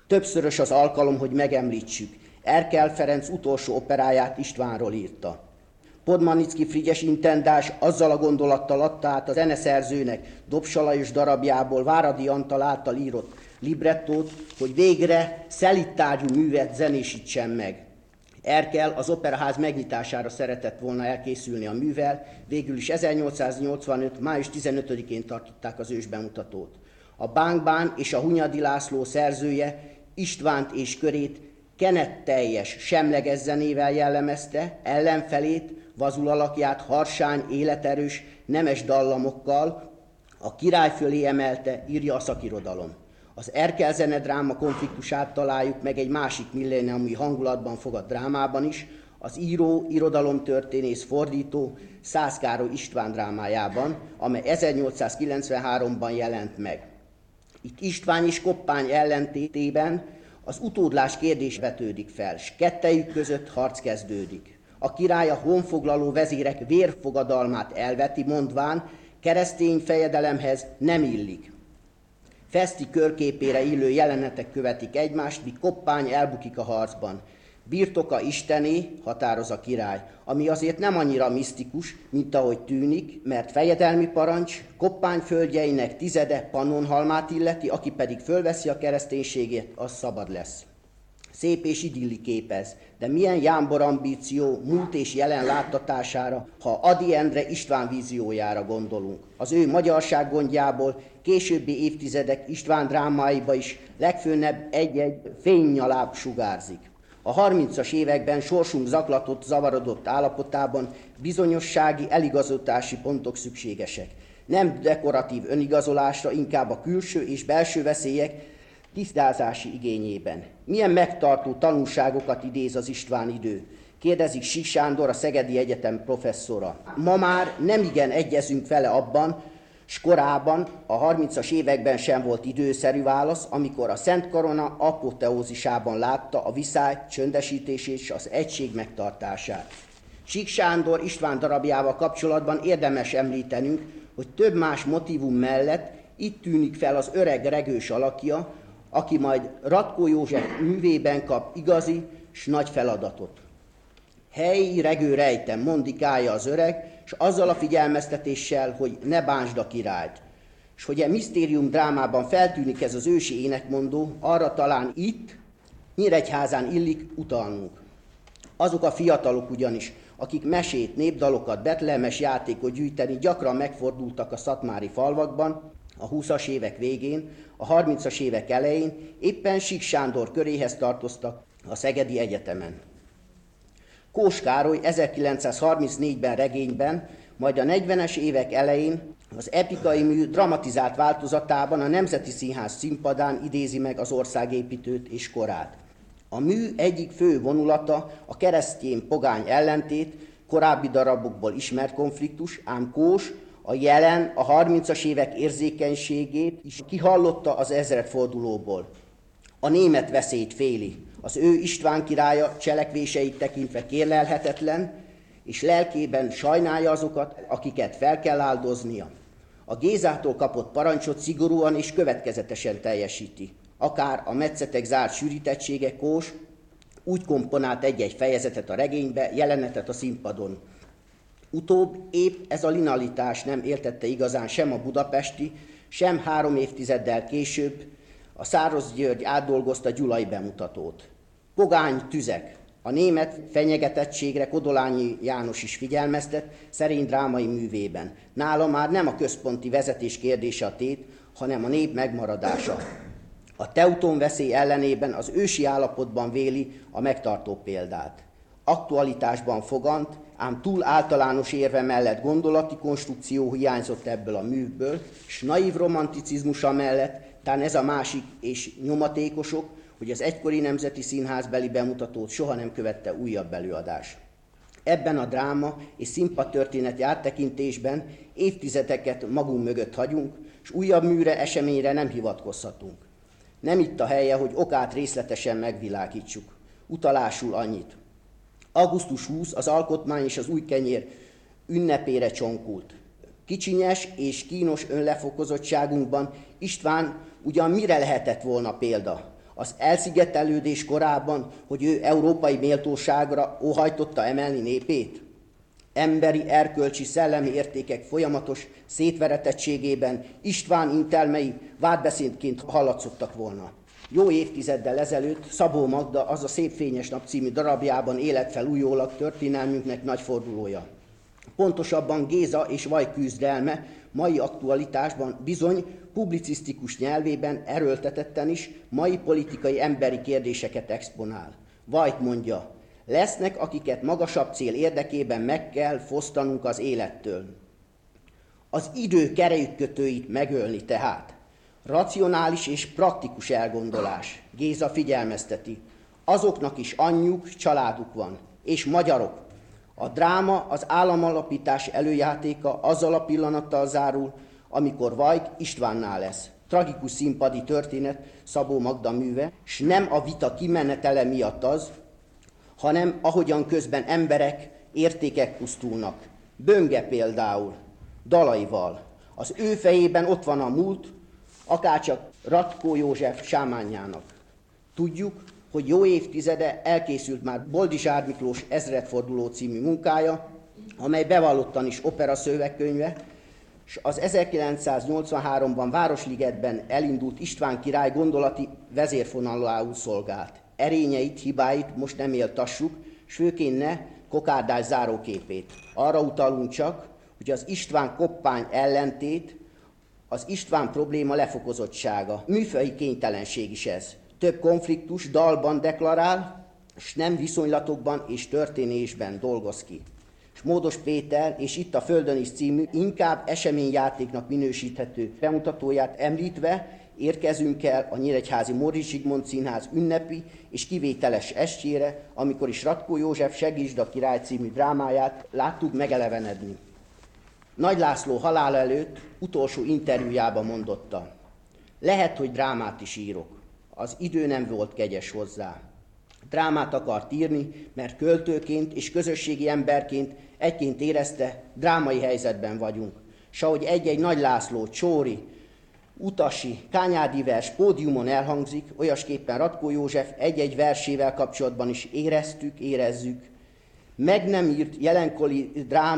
Többszörös az alkalom, hogy megemlítsük. Erkel Ferenc utolsó operáját Istvánról írta. Podmanicki Frigyes intendás azzal a gondolattal adta át a zeneszerzőnek Dobsa Lajos darabjából Váradi Antal által írott librettót, hogy végre szelittárgyú művet zenésítsen meg. Erkel az Operaház megnyitására szeretett volna elkészülni a művel, végül is 1885. május 15-én tartották az ősbemutatót. A Bánk-bán és a Hunyadi László szerzője Istvánt és körét kenetteljes, semleges zenével jellemezte, ellenfelét, Vazul alakját harsány, életerős, nemes dallamokkal, a király fölé emelte, írja a szakirodalom. Az Erkel zenedráma konfliktusát találjuk meg egy másik milléniumi hangulatban fogott drámában is, az író, irodalomtörténész, fordító Szász Károly István drámájában, amely 1893-ban jelent meg. Itt István és Koppány ellentétében az utódlás kérdés vetődik fel, s kettejük között harc kezdődik. A király a honfoglaló vezérek vérfogadalmát elveti, mondván, keresztény fejedelemhez nem illik. Feszti körképére illő jelenetek követik egymást, míg Koppány elbukik a harcban. Birtoka istené, határoz a király, ami azért nem annyira misztikus, mint ahogy tűnik, mert fejedelmi parancs, Koppány földjeinek tizede Pannonhalmát illeti, aki pedig fölveszi a kereszténységét, az szabad lesz. Szép és idilli képez, de milyen jámbor ambíció múlt és jelen láttatására, ha Ady Endre István víziójára gondolunk. Az ő magyarság gondjából későbbi évtizedek István drámáiba is legfőnebb egy-egy fénynyaláb sugárzik. A 30-as években sorsunk zaklatott, zavarodott állapotában bizonyossági eligazítási pontok szükségesek. Nem dekoratív önigazolásra, inkább a külső és belső veszélyek tisztázási igényében. Milyen megtartó tanulságokat idéz az István idő? Kérdezik Sík Sándor, a Szegedi Egyetem professzora. Ma már nemigen egyezünk vele abban, s korábban, a 30-as években sem volt időszerű válasz, amikor a Szent Korona apoteózisában látta a viszály csöndesítését és az egység megtartását. Sík Sándor István darabjával kapcsolatban érdemes említenünk, hogy több más motívum mellett itt tűnik fel az öreg regős alakja, aki majd Ratkó József művében kap igazi s nagy feladatot. Helyi regő rejtem, mondikálja az öreg, s azzal a figyelmeztetéssel, hogy ne bánsd a királyt. S hogy a misztérium drámában feltűnik ez az ősi énekmondó, arra talán itt, Nyíregyházán illik utalnunk. Azok a fiatalok ugyanis, akik mesét, népdalokat, betlehemes játékot gyűjteni gyakran megfordultak a szatmári falvakban, a 20-as évek végén, a 30-as évek elején éppen Sík Sándor köréhez tartoztak a Szegedi Egyetemen. Kós Károly 1934-ben regényben, majd a 40-es évek elején az epikai mű dramatizált változatában a Nemzeti Színház színpadán idézi meg az országépítőt és korát. A mű egyik fő vonulata a keresztény-pogány ellentét, korábbi darabokból ismert konfliktus, ám Kós a jelen, a 30-as évek érzékenységét is kihallotta az ezredfordulóból. A német veszélyt féli, az ő István királya cselekvéseit tekintve kérlelhetetlen, és lelkében sajnálja azokat, akiket fel kell áldoznia. A Gézától kapott parancsot szigorúan és következetesen teljesíti. Akár a metszetek zárt sűrítettsége, Kós úgy komponált egy-egy fejezetet a regénybe, jelenetet a színpadon. Utóbb épp ez a linealitás nem éltette igazán sem a budapesti, sem 3 évtizeddel később a Száros György átdolgozta gyulai bemutatót. Pogány tüzek. A német fenyegetettségre Kodolányi János is figyelmeztet szerény drámai művében. Nála már nem a központi vezetés kérdése a tét, hanem a nép megmaradása. A teuton veszély ellenében az ősi állapotban véli a megtartó példát. Aktualitásban fogant, ám túl általános érve mellett gondolati konstrukció hiányzott ebből a műből, s naív romanticizmusa mellett, tán ez a másik és nyomatékosok, hogy az egykori Nemzeti Színházbeli bemutatót soha nem követte újabb előadás. Ebben a dráma és színpadtörténeti áttekintésben évtizedeket magunk mögött hagyunk, s újabb műre, eseményre nem hivatkozhatunk. Nem itt a helye, hogy okát részletesen megvilágítsuk. Utalásul annyit. Augusztus 20 az alkotmány és az új kenyér ünnepére csonkult. Kicsinyes és kínos önlefokozottságunkban István ugyan mire lehetett volna példa? Az elszigetelődés korában, hogy ő európai méltóságra óhajtotta emelni népét? Emberi, erkölcsi, szellemi értékek folyamatos szétveretettségében István intelmei vádbeszédként hallatszottak volna. Jó évtizeddel ezelőtt Szabó Magda Az a szép fényes nap című darabjában élet fel újólag történelmünknek nagy fordulója. Pontosabban Géza és Vaj küzdelme mai aktualitásban bizony publicisztikus nyelvében erőltetetten is mai politikai emberi kérdéseket exponál. Vajt mondja, lesznek, akiket magasabb cél érdekében meg kell fosztanunk az élettől. Az idő kerejükkötőit megölni tehát. Racionális és praktikus elgondolás. Géza figyelmezteti. Azoknak is anyjuk, családuk van. És magyarok. A dráma az államalapítás előjátéka azzal a pillanattal zárul, amikor Vajk Istvánnál lesz. Tragikus színpadi történet Szabó Magda műve, s nem a vita kimenetele miatt az, hanem ahogyan közben emberek, értékek pusztulnak. Bönge például, dalaival. Az ő fejében ott van a múlt, akárcsak Ratkó József sámánjának. Tudjuk, hogy jó évtizede elkészült már Boldizsár Miklós Ezredforduló című munkája, amely bevallottan is opera szövegkönyve, és az 1983-ban Városligetben elindult István király gondolati vezérfonalául szolgált. Erényeit, hibáit most nem éltassuk, s főként ne kokárdás záróképét. Arra utalunk csak, hogy az István koppány ellentét, az István probléma lefokozottsága. Műfaji kénytelenség is ez. Több konfliktus dalban deklarál, s nem viszonylatokban és történésben dolgoz ki. És Módos Péter és Itt a Földön is című inkább eseményjátéknak minősíthető bemutatóját említve érkezünk el a nyíregyházi Móricz Zsigmond Színház ünnepi és kivételes estjére, amikor is Ratkó József Segítsd a király című drámáját láttuk megelevenedni. Nagy László halála előtt utolsó interjújában mondotta, lehet, hogy drámát is írok. Az idő nem volt kegyes hozzá. Drámát akart írni, mert költőként és közösségi emberként egyként érezte, drámai helyzetben vagyunk. S ahogy egy-egy Nagy László, Csóri, Utasi, Kányádi vers pódiumon elhangzik, olyasképpen Ratkó József egy-egy versével kapcsolatban is érezzük, meg nem írt jelenkori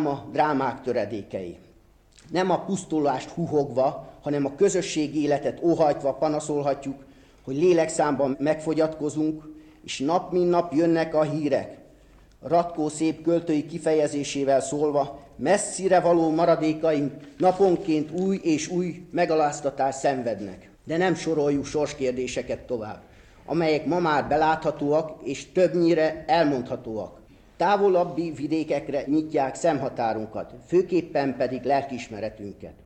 drámák töredékei. Nem a pusztulást huhogva, hanem a közösségi életet óhajtva panaszolhatjuk, hogy lélekszámban megfogyatkozunk, és nap mint nap jönnek a hírek. Ratkó szép költői kifejezésével szólva, messzire való maradékaink naponként új és új megaláztatást szenvednek. De nem soroljuk sorskérdéseket tovább, amelyek ma már beláthatóak és többnyire elmondhatóak. Távolabbi vidékekre nyitják szemhatárunkat, főképpen pedig lelkiismeretünket.